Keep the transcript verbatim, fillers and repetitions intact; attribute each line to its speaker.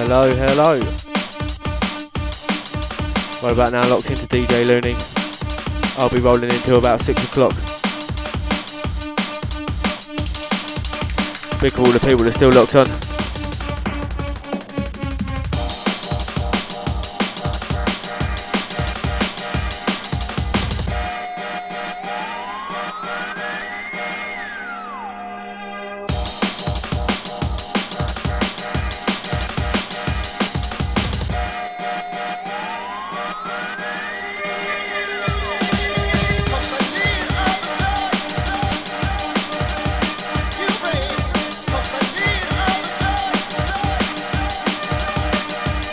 Speaker 1: Hello, hello. Right about now, locked into D J Looney. I'll be rolling until about six o'clock. Big for all the people that are still locked on.